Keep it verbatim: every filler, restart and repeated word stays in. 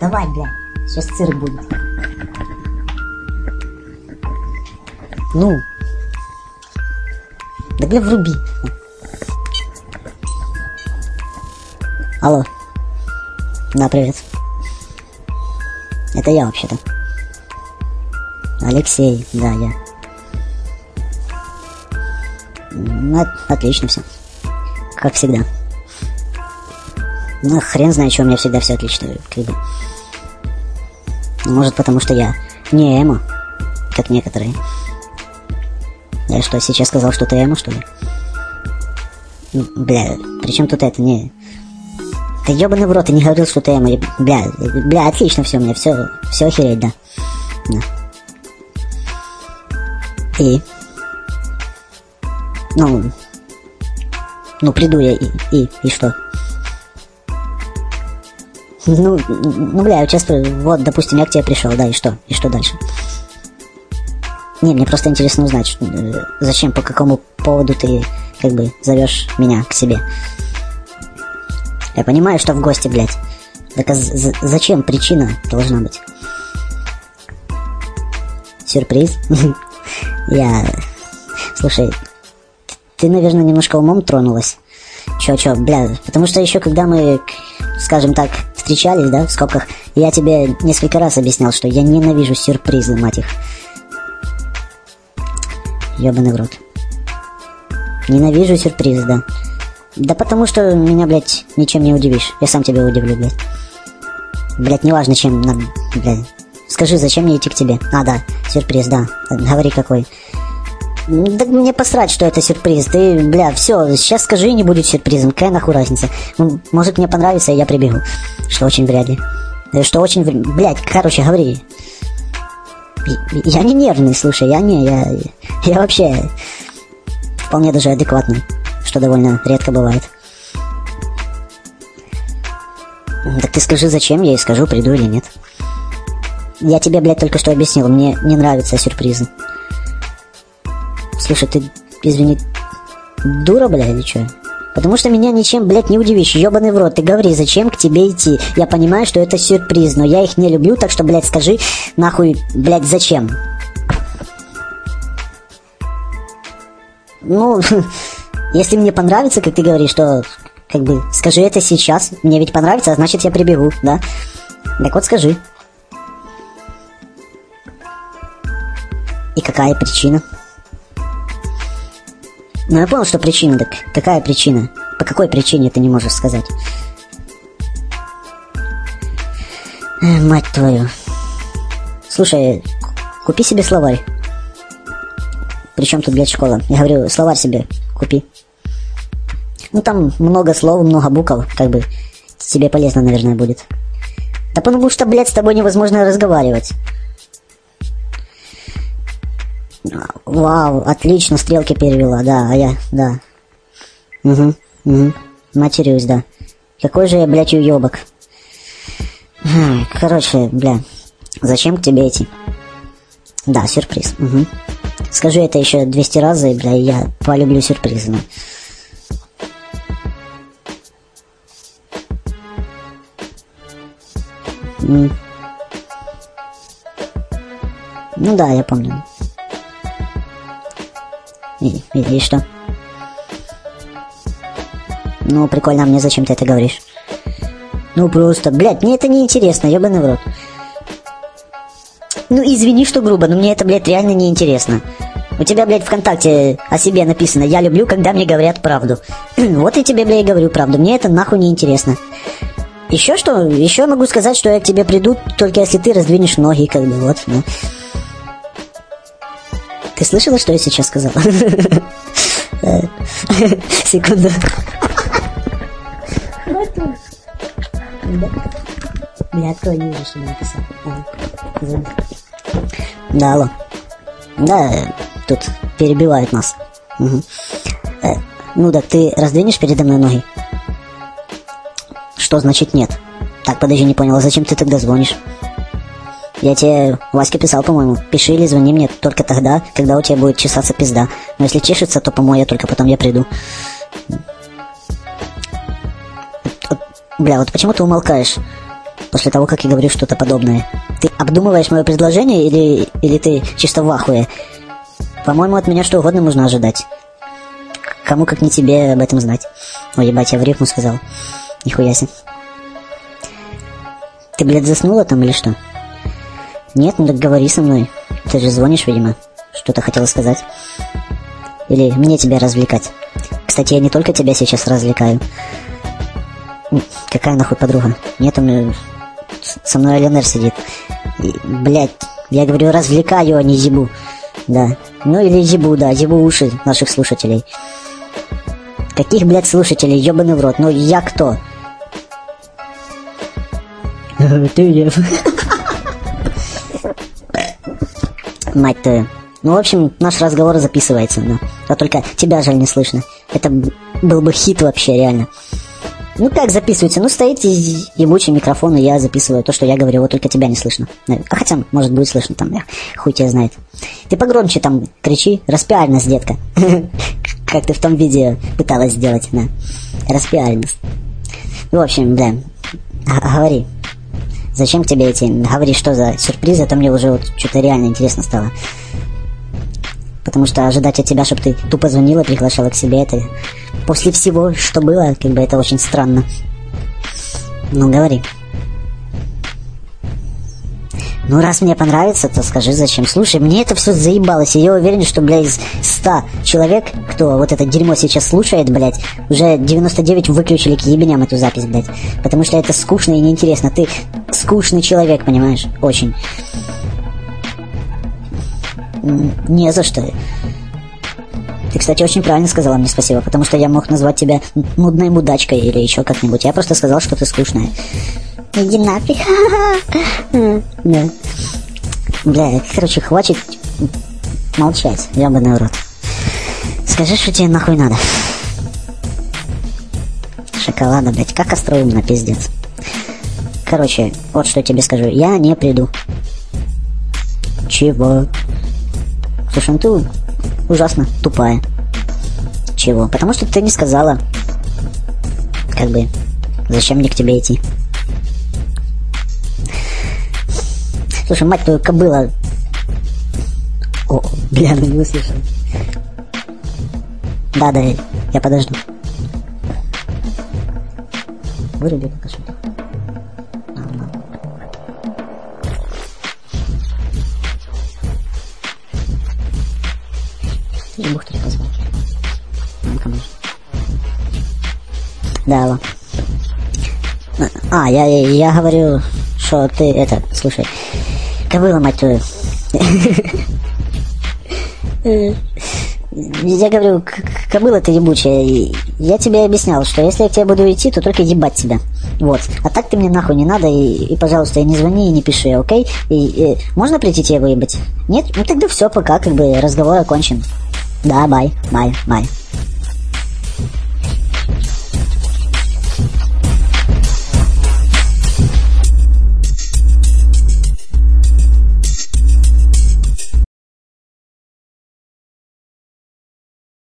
Давай, блядь, сейчас цирк будет. Ну. Да, бля, вруби. Алло. Да, привет. Это я вообще-то. Алексей, да, я. Ну, отлично все. Как всегда. Ну, хрен знает, что у меня всегда все отлично. Как бы. Может, потому что я не эмо, как некоторые. Я что, сейчас сказал, что ты эмо, что ли? Бля, при чем тут это? Не... Да ебаный в рот, ты не говорил, что ты эмо. Бля, бля, отлично все у меня, все, все охереть, да. Да. И? Ну, ну приду я и, и, и что? Ну, ну, бля, я участвую, вот, допустим, я к тебе пришел, да, и что? И что дальше? Не, мне просто интересно узнать, что, зачем, по какому поводу ты, как бы, зовешь меня к себе. Я понимаю, что в гости, блядь. Так а зачем причина должна быть? Сюрприз? Я... Слушай, ты, наверное, немножко умом тронулась. Чё-чё, бля, потому что еще когда мы, скажем так, встречались, да, в скобках, я тебе несколько раз объяснял, что я ненавижу сюрпризы, мать их. Ёбаный в рот. Ненавижу сюрпризы, да. Да потому что меня, блядь, ничем не удивишь. Я сам тебя удивлю, блядь. Блядь, неважно чем, надо, блядь. Скажи, зачем мне идти к тебе? А, да, сюрприз, да. Говори какой. Да мне посрать, что это сюрприз. Ты, бля, все, сейчас скажи, и не будет сюрпризом. Какая нахуй разница? Может, мне понравится, и я прибегу. Что очень вряд ли. Что очень... Блядь, короче, говори. Я не нервный, слушай, я не... Я, я вообще вполне даже адекватный. Что довольно редко бывает. Так ты скажи, зачем я и скажу, приду или нет. Я тебе, блядь, только что объяснил. Мне не нравятся сюрпризы. Слушай, ты, извини, дура, бля, или что? Потому что меня ничем, блядь, не удивишь. Ёбаный в рот, ты говори, зачем к тебе идти? Я понимаю, что это сюрприз, но я их не люблю, так что, блядь, скажи, нахуй, блядь, зачем? Ну, если мне понравится, как ты говоришь, то, как бы, скажи это сейчас. Мне ведь понравится, а значит, я прибегу, да? Так вот, скажи. И какая причина? Ну, я понял, что причина, так какая причина? По какой причине ты не можешь сказать? Эх, мать твою. Слушай, купи себе словарь. Причем тут, блядь, школа? Я говорю, словарь себе купи. Ну, там много слов, много букв, как бы тебе полезно, наверное, будет. Да потому что, блядь, с тобой невозможно разговаривать. Вау, отлично, стрелки перевела, да, а я, да. Угу, угу, матерюсь, да. Какой же я, блядь, уёбок. Короче, бля, зачем к тебе идти? Да, сюрприз, угу. Скажи это еще двести раз, и, бля, я полюблю сюрпризы. М. Ну да, я помню. И, и, и что? Ну, прикольно, а мне зачем ты это говоришь? Ну, просто, блядь, мне это не интересно, ебаный в рот. Ну, извини, что грубо, но мне это, блядь, реально не интересно. У тебя, блядь, ВКонтакте о себе написано: я люблю, когда мне говорят правду. Вот я тебе, блядь, говорю правду, мне это нахуй не интересно. Еще что? Еще могу сказать, что я к тебе приду, только если ты раздвинешь ноги, как бы, вот, ну. Ты слышала, что я сейчас сказал? Секунду. Бля, открой ниже, что я написал. Да, алло. Да, тут перебивают нас. Ну да, ты раздвинешь передо мной ноги? Что значит нет? Так, подожди, не понял, а зачем ты тогда звонишь? Я тебе, Ваське писал, по-моему, пиши или звони мне только тогда, когда у тебя будет чесаться пизда. Но если чешется, то помой я, только потом я приду. Бля, вот почему ты умолкаешь? после того, как я говорю что-то подобное. Ты обдумываешь мое предложение или, или ты чисто в ахуе? По-моему, от меня что угодно можно ожидать. Кому как не тебе об этом знать. Ой, ебать, я в рифму сказал. Нихуя себе. Ты, блядь, заснула там или что? Нет, ну так говори со мной. Ты же звонишь, видимо. Что-то хотела сказать. Или мне тебя развлекать. Кстати, я не только тебя сейчас развлекаю. Какая нахуй подруга? Нет, у меня... Со мной Ленер сидит. И, блядь, я говорю, развлекаю, а не зибу. Да. Ну или зибу, да, зибу уши наших слушателей. Каких, блядь, слушателей? Ёбаный в рот. Ну я кто? Ты мать твою. Ну, в общем, наш разговор записывается, да. А только тебя жаль не слышно. Это был бы хит вообще, реально. Ну, как записывается? Ну, стоит ебучий микрофон, и я записываю то, что я говорю, вот только тебя не слышно. А хотя, может, будет слышно там, хуй тебя знает. Ты погромче там кричи, распиаренность, детка. Как ты в том видео пыталась сделать, да. Распиаренность. В общем, да, говори. Зачем к тебе эти... Говори, что за сюрпризы, а то мне уже вот что-то реально интересно стало. Потому что ожидать от тебя, чтобы ты тупо звонила, приглашала к себе, это... После всего, что было, как бы это очень странно. Ну, говори. Ну, раз мне понравится, то скажи, зачем. Слушай, мне это все заебалось, и я уверен, что, блядь, из ста человек, кто вот это дерьмо сейчас слушает, блядь, уже девяносто девять выключили к ебеням эту запись, блядь. Потому что это скучно и неинтересно. Ты скучный человек, понимаешь? Очень. Не за что. Ты, кстати, очень правильно сказала мне спасибо, потому что я мог назвать тебя нудной мудачкой или еще как-нибудь. Я просто сказал, что ты скучная. Иди нафиг. Да. Бля, короче, хватит молчать, ебаный урод. Скажи, что тебе нахуй надо. Шоколада, блядь, как остроумно, пиздец. Короче, вот что я тебе скажу. Я не приду. Чего? Слушай, ну ты ужасно тупая. Чего? Потому что ты не сказала, как бы, зачем мне к тебе идти. Слушай, мать твою, кобыла. О, бля, ну не услышал. Да, да, я подожду. Выруби пока что. И бухтарь позвал. Ну, конечно. Да, алло. А, я, я говорю, что ты это, слушай, кобыла, мать твою. Я говорю, кобыла ты ебучая. Я тебе объяснял, что если я к тебе буду идти, то только ебать тебя. Вот. А так ты мне нахуй не надо. И, и пожалуйста, и не звони, и не пиши, окей? И, и можно прийти тебе выебать? Нет? Ну тогда все, пока, как бы разговор окончен. Да, бай, бай, бай.